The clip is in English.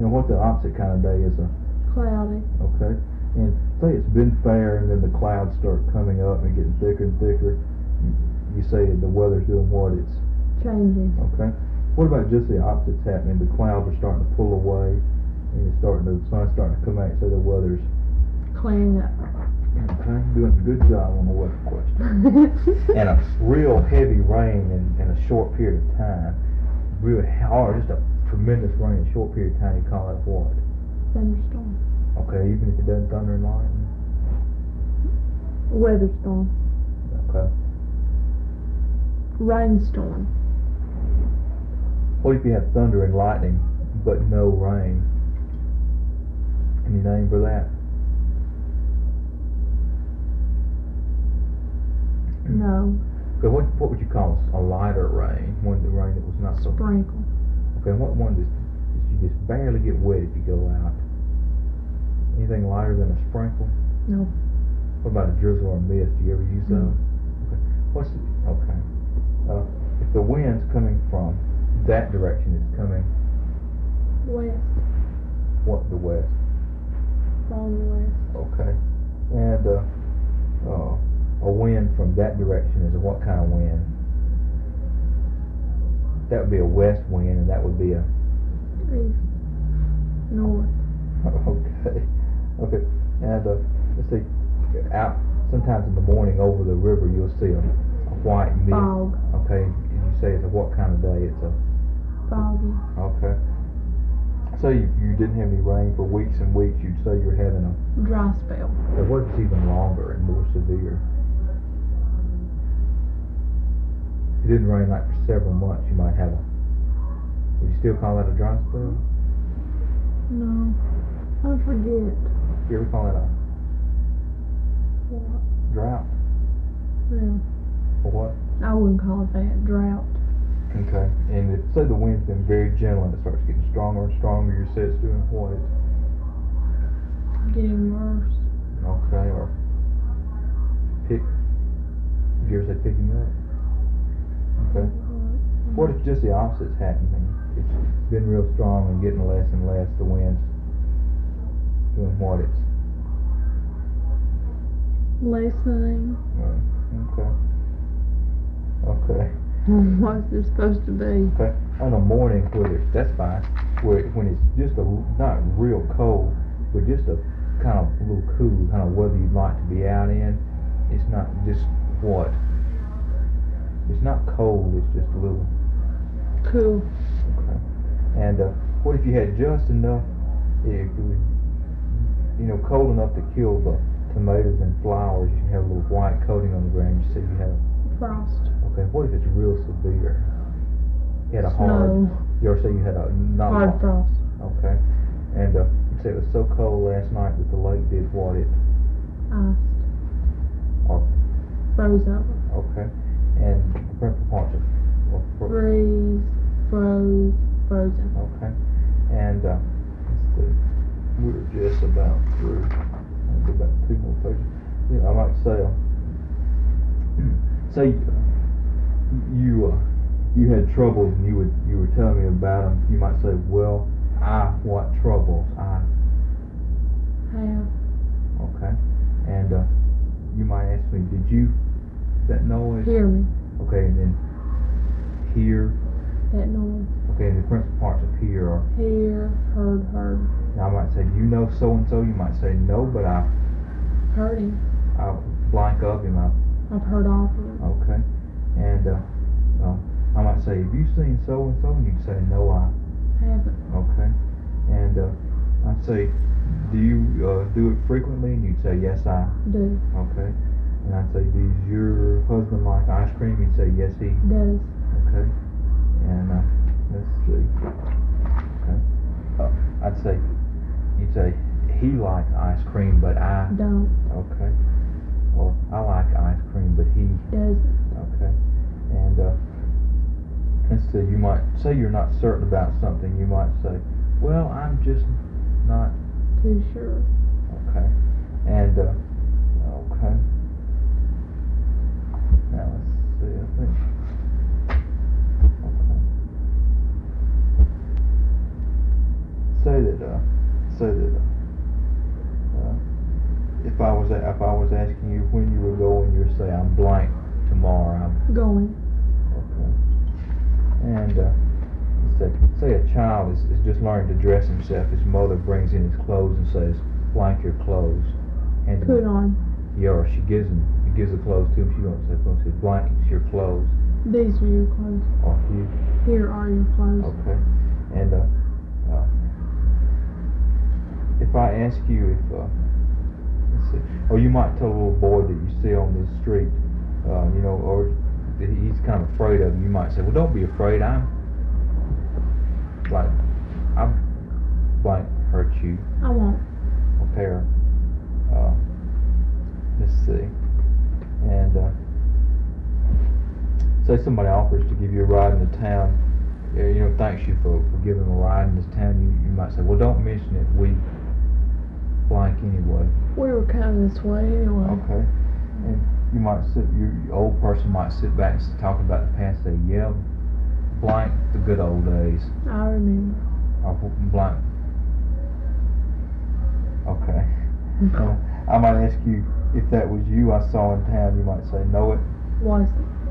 And what the opposite kind of day is a? Cloudy. Okay. And say it's been fair and then the clouds start coming up and getting thicker and thicker. You say the weather's doing what? It's changing. Okay. What about just the opposite's happening? The clouds are starting to pull away and the sun's starting to come out, so the weather's cleaning up. Okay, doing a good job on the weather question. And a real heavy rain in a short period of time, real hard, just a tremendous rain in a short period of time, you call that what? Thunderstorm. Okay, even if it doesn't thunder and lightning? Weather storm. Okay. Rainstorm. What if you have thunder and lightning but no rain? Any name for that? No. Okay, what would you call a lighter rain? The rain that was not so... Sprinkle. Okay, what one does you just barely get wet if you go out? Anything lighter than a sprinkle? No. What about a drizzle or a mist? Do you ever use those? Okay. If the wind's coming from that direction, it's coming... West. What, the west? From the west. Okay. And a wind from that direction is what kind of wind? That would be a west wind, and that would be a... East. North. Okay. And let's see, out sometimes in the morning over the river you'll see a white mist. Fog. Okay, and you say it's a what kind of day? It's a... Foggy. Okay. Say you didn't have any rain for weeks and weeks, you'd say you're having a... Dry spell. But what if it's even longer and more severe? If it didn't rain like for several months, you might have a... Would you still call that a dry spell? No. I forget. You ever call that a What? drought? Yeah. Or what? I wouldn't call it that. Drought. Okay. And say the wind's been very gentle and it starts getting stronger and stronger, you say it's doing what? Getting worse. Okay, or did you ever say picking up? Okay. What if just the opposite's happening? It's been real strong and getting less and less, the wind's doing what? It's... Lessening. Okay. What's it supposed to be? Okay. On a morning where that's fine, when it's just not real cold, but just a kind of a little cool kind of weather you'd like to be out in. It's not just what? It's not cold, it's just a little... Cool. Okay. And what if you had just enough, if it was, cold enough to kill the tomatoes and flowers, you can have a little white coating on the ground, you say you have... Frost. Okay, what if it's real severe? You had a Snow. You ever say you had a... Hard frost. Okay. And you say it was so cold last night that the lake did what? It... Iced. Or... Froze over. Okay. And the principal parts of... Freeze. Froze. Frozen. Okay. And let's see. We're just about through. I'll go back 2 more pages. Yeah, I might say, say you had troubles and you were telling me about them. You might say, well, what troubles? Have. Okay. And you might ask me, did you, that noise? Hear me. Okay, and then hear. That noise. Okay, and the principal parts of hear are? Hear, heard. Now I might say, you know so-and-so. You might say, no, but I Heard him. Blank of him. I've heard of him. Okay. And I might say, have you seen so-and-so? And you'd say, no, I Haven't. Okay. And I'd say, do you do it frequently? And you'd say, yes, I Do. Okay. And I'd say, does your husband like ice cream? You'd say, yes, he Does. Okay. And let's see. Okay. I'd say, you'd say, he likes ice cream, but I Don't. Okay. Or I like ice cream, but he Doesn't. Okay. And let's see. You might say you're not certain about something. You might say, well, I'm just not Too sure. Okay. And okay. Now let's see. I think. Okay. say that if I was asking you when you were going, you'd say I'm blank tomorrow. I'm Going. okay. And say a child is just learning to dress himself. His mother brings in his clothes and says, "Blank your clothes." And Put on. yeah, or she gives the clothes to him. She don't say, "Blank your clothes." These are your clothes. Or you. Here are your clothes. Okay. And if I ask you if let's see, or you might tell a little boy that you see on the street, or that he's kind of afraid of him. You might say, "Well, don't be afraid. I'm blank hurt you." I won't. Okay. Let's see. And say somebody offers to give you a ride into town. Thanks you for giving them a ride in this town. You might say, "Well, don't mention it. We blank anyway." We were kind of this way anyway. Okay. And you might your old person might sit back and talk about the past. Say, "Yeah, blank the good old days." I remember. Or blank. Okay. I might ask you if that was you I saw in town. You might say, "Know it." Was it?